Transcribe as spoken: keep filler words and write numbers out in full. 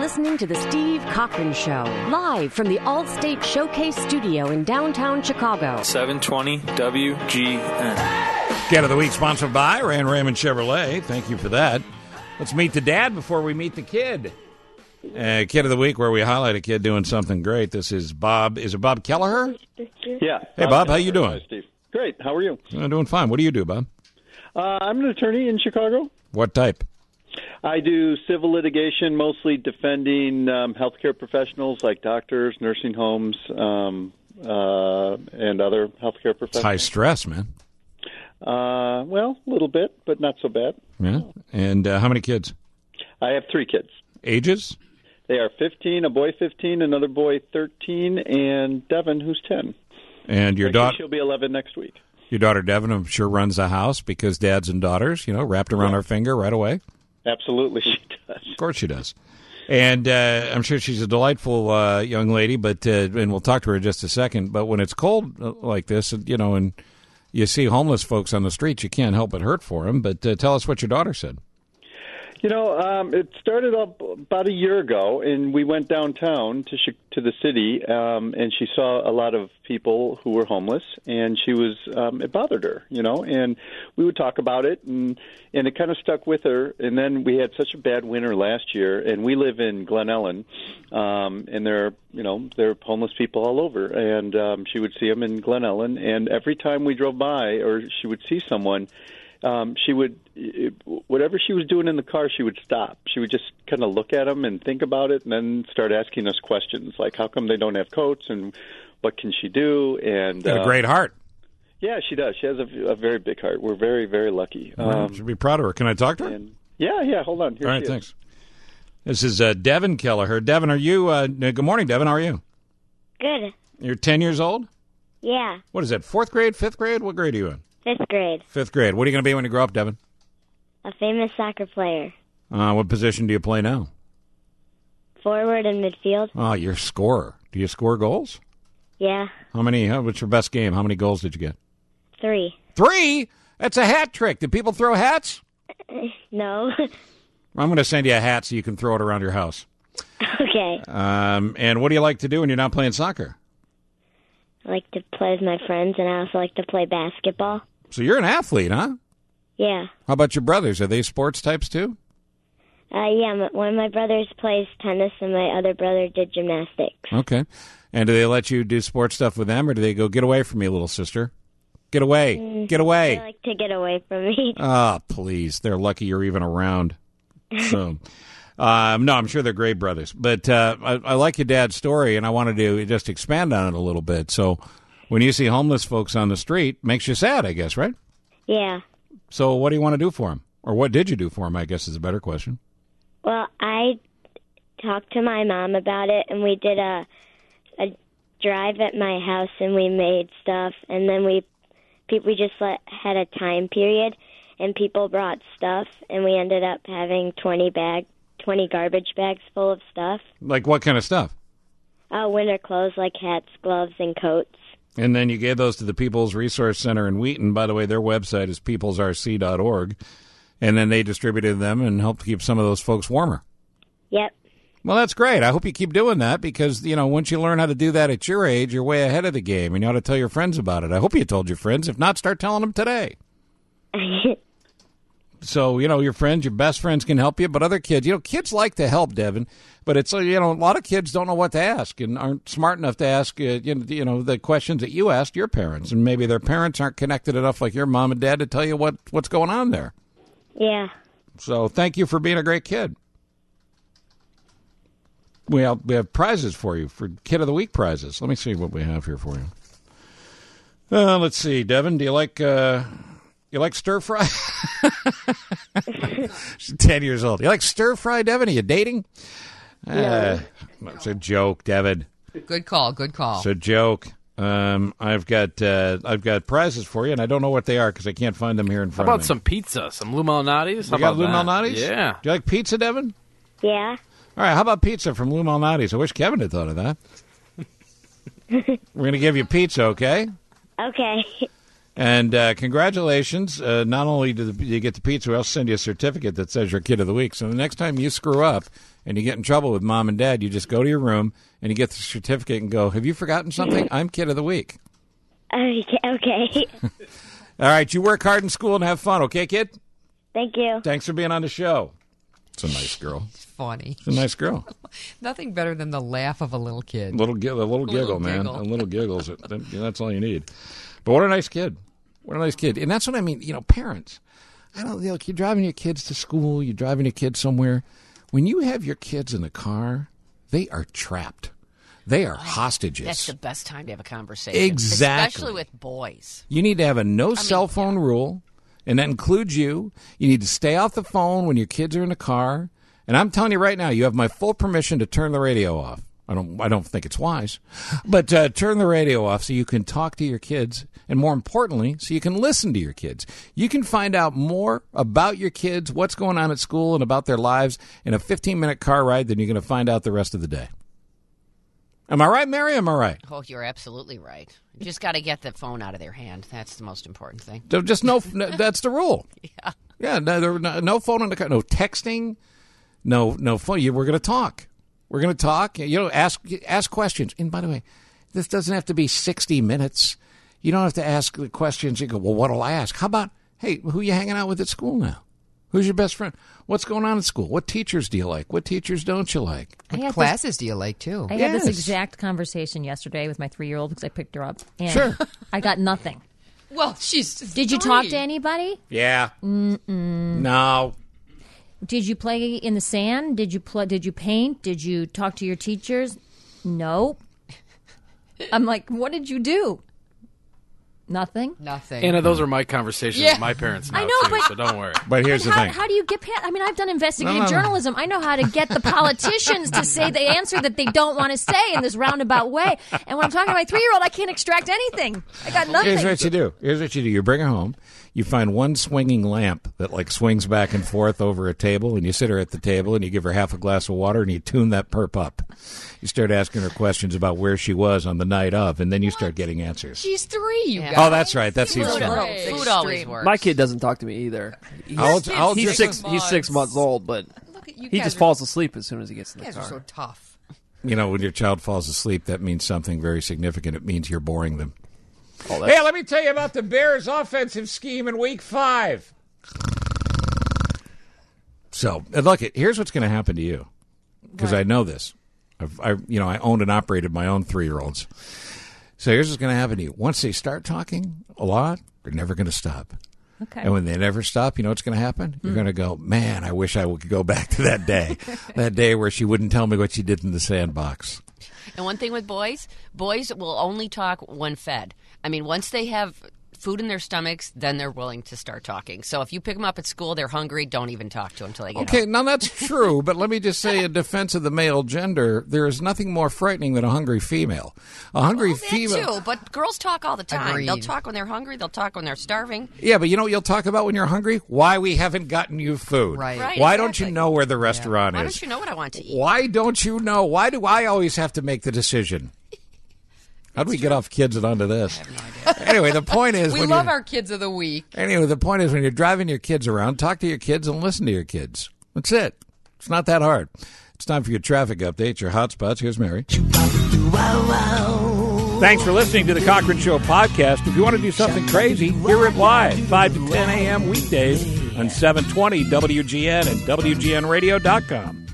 listening to The Steve Cochran Show, live from the Allstate Showcase Studio in downtown Chicago. seven twenty W G N. Kid of the Week sponsored by Rand Raymond Chevrolet. Thank you for that. Let's meet the dad before we meet the kid. Uh, kid of the Week, where we highlight a kid doing something great. This is Bob. Is it Bob Kelleher? Yeah. Hey, Bob, how you doing? Hi, Steve. Great. How are you? I'm doing fine. What do you do, Bob? Uh, I'm an attorney in Chicago. What type? I do civil litigation, mostly defending um, healthcare professionals like doctors, nursing homes, um, uh, and other healthcare professionals. It's high stress, man. Uh, well, a little bit, but not so bad. Yeah. And uh, how many kids? I have three kids. Ages? They are fifteen, a boy fifteen, another boy thirteen, and Devin, who's ten. And your Actually, daughter? She'll be eleven next week. Your daughter Devin, I'm sure, runs the house because dads and daughters, you know, wrapped around Yeah. our finger right away. Absolutely, she does. Of course she does. And uh, I'm sure she's a delightful uh, young lady, but uh, and we'll talk to her in just a second. But when it's cold uh, like this, you know, and you see homeless folks on the streets, you can't help but hurt for them. But uh, tell us what your daughter said. You know, um, it started up about a year ago, and we went downtown to Chi- to the city, um, and she saw a lot of people who were homeless, and she was um, it bothered her, you know, and we would talk about it, and and it kind of stuck with her. And then we had such a bad winter last year, and we live in Glen Ellen, um, and there are, you know, there are homeless people all over, and um, she would see them in Glen Ellen, and every time we drove by or she would see someone, Um, she would, it, whatever she was doing in the car, she would stop. She would just kind of look at them and think about it, and then start asking us questions like, how come they don't have coats, and what can she do? And Got a uh, great heart. Yeah, she does. She has a, a very big heart. We're very, very lucky. Well, Um, should be proud of her. Can I talk to her? and, yeah, yeah. Hold on. Here All she right, is. thanks. This is uh, Devin Kelleher. Devin, are you? Uh, good morning, Devin. How are you? Good. You're ten years old. Yeah. What is that? Fourth grade? Fifth grade? What grade are you in? Fifth grade. Fifth grade. What are you going to be when you grow up, Devin? A famous soccer player. Uh, what position do you play now? Forward and midfield. Oh, you're a scorer. Do you score goals? Yeah. How many? How, what's your best game? How many goals did you get? Three. Three? That's a hat trick. Do people throw hats? No. I'm going to send you a hat so you can throw it around your house. Okay. Um, and what do you like to do when you're not playing soccer? I like to play with my friends, and I also like to play basketball. So you're an athlete, huh? Yeah. How about your brothers? Are they sports types too? Uh, yeah, m- one of my brothers plays tennis, and my other brother did gymnastics. Okay. And do they let you do sports stuff with them, or do they go, get away from me, little sister? Get away. Mm, Get away. They like to get away from me. Ah, please. They're lucky you're even around. So, um, no, I'm sure they're great brothers. But uh, I, I like your dad's story, and I wanted to just expand on it a little bit. So when you see homeless folks on the street, makes you sad, I guess, right? Yeah. So what do you want to do for them? Or what did you do for them, I guess is a better question. Well, I talked to my mom about it, and we did a a drive at my house, and we made stuff, and then we pe- we just let, had a time period, and people brought stuff, and we ended up having twenty bag twenty garbage bags full of stuff. Like what kind of stuff? Uh, winter clothes like hats, gloves, and coats. And then you gave those to the People's Resource Center in Wheaton. By the way, their website is peoples r c dot org. And then they distributed them and helped keep some of those folks warmer. Yep. Well, that's great. I hope you keep doing that because, you know, once you learn how to do that at your age, you're way ahead of the game, and you ought to tell your friends about it. I hope you told your friends. If not, start telling them today. So, you know, your friends, your best friends can help you, but other kids, you know, kids like to help, Devin, but it's, you know, a lot of kids don't know what to ask and aren't smart enough to ask, uh, you, know, you know, the questions that you asked your parents, and maybe their parents aren't connected enough like your mom and dad to tell you what, what's going on there. Yeah. So thank you for being a great kid. We have, we have prizes for you, for Kid of the Week prizes. Let me see what we have here for you. Uh, let's see, Devin, do you like... Uh, You like stir fry? She's ten years old. You like stir fry, Devin? Are you dating? No. Uh, it's a joke, Devin. Good call. Good call. It's a joke. Um, I've got uh, I've got prizes for you, and I don't know what they are because I can't find them here in How front about of me. some pizza? Some Lou Malnati's? How You got about Lou that? Malnati's? Yeah. Do you like pizza, Devin? Yeah. All right, how about pizza from Lou Malnati's? I wish Kevin had thought of that. We're going to give you pizza, okay? Okay. And uh, congratulations. Uh, not only do you get the pizza, we also send you a certificate that says you're Kid of the Week. So the next time you screw up and you get in trouble with Mom and Dad, you just go to your room and you get the certificate and go, have you forgotten something? I'm Kid of the Week. Okay. okay. All right, you work hard in school and have fun, okay, kid? Thank you. Thanks for being on the show. It's a nice girl. It's funny. It's a nice girl. Nothing better than the laugh of a little kid. Little, a little giggle, little man. giggle. A little giggles. That's all you need. But what a nice kid. What a nice kid. And that's what I mean. You know, parents, I don't you know, you're driving your kids to school, you're driving your kids somewhere. When you have your kids in the car, they are trapped. They are hostages. That's the best time to have a conversation. Exactly. Especially with boys. You need to have a no I cell mean, phone rule, and that includes you. You need to stay off the phone when your kids are in the car. And I'm telling you right now, you have my full permission to turn the radio off. I don't I don't think it's wise. But uh, turn the radio off so you can talk to your kids, and more importantly, so you can listen to your kids. You can find out more about your kids, what's going on at school, and about their lives in a fifteen-minute car ride than you're going to find out the rest of the day. Am I right, Mary? Am I right? Oh, you're absolutely right. You just got to get the phone out of their hand. That's the most important thing. Just no, no that's the rule. Yeah. Yeah, no, no, no phone in the car, no texting, no no phone. We're going to talk. We're going to talk. You know, ask ask questions. And by the way, this doesn't have to be sixty minutes. You don't have to ask the questions. You go, well, what'll I ask? How about, hey, who are you hanging out with at school now? Who's your best friend? What's going on at school? What teachers do you like? What teachers don't you like? What classes this, do you like, too? I yes. had this exact conversation yesterday with my three-year-old because I picked her up. And sure. I got nothing. Well, she's Did you three. talk to anybody? Yeah. Mm-mm. No. Did you play in the sand? Did you play, Did you paint? Did you talk to your teachers? No. I'm like, what did you do? Nothing. Nothing. Anna, those are my conversations Yeah. with my parents now, I know, too, but- so don't worry. But here's But the how, thing. how do you get past? I mean, I've done investigative No, no, no. journalism. I know how to get the politicians to say the answer that they don't want to say in this roundabout way. And when I'm talking to my three-year-old, I can't extract anything. I got nothing. Here's what you do. Here's what you do. You bring her home. You find one swinging lamp that like swings back and forth over a table, and you sit her at the table, and you give her half a glass of water, and you tune that perp up. You start asking her questions about where she was on the night of, and then you start getting answers. She's three, you Yeah. guys. Oh, that's right. That's Food, he's fun. food always works. My kid doesn't talk to me either. How old's- how old's he's your six. son? He's six months old, but Look at you he guys just are- falls asleep as soon as he gets in You the guys are car. so tough. You know, when your child falls asleep, that means something very significant. It means you're boring them. Oh, that's- Hey, let me tell you about the Bears' offensive scheme in Week Five. So, and look, here's what's going to happen to you, because I know this. I've, I, you know, I owned and operated my own three-year-olds. So here's what's going to happen to you: once they start talking a lot, they're never going to stop. Okay. And when they never stop, you know what's going to happen? You're going to go, man, I wish I could go back to that day, that day where she wouldn't tell me what she did in the sandbox. And one thing with boys, boys will only talk when fed. I mean, once they have food in their stomachs, then they're willing to start talking. So if you pick them up at school, they're hungry, don't even talk to them until they get Okay, home. now that's true, but let me just say in defense of the male gender, there is nothing more frightening than a hungry female. A hungry Well, that female. too, but girls talk all the time. Agreed. They'll talk when they're hungry. They'll talk when they're starving. Yeah, but you know what you'll talk about when you're hungry? Why we haven't gotten you food. Right. Right, Why don't you exactly. know where the restaurant Why is? don't you know what I want to eat? Why don't you know? Why do I always have to make the decision? How do we get off kids and onto this? Anyway, the point is, We when love you're- our kids of the week. Anyway, the point is when you're driving your kids around, talk to your kids and listen to your kids. That's it. It's not that hard. It's time for your traffic update, your hotspots. Here's Mary. Thanks for listening to the Cochran Show podcast. If you want to do something crazy, hear it live, five to ten a.m. weekdays on seven twenty W G N and W G N radio dot com.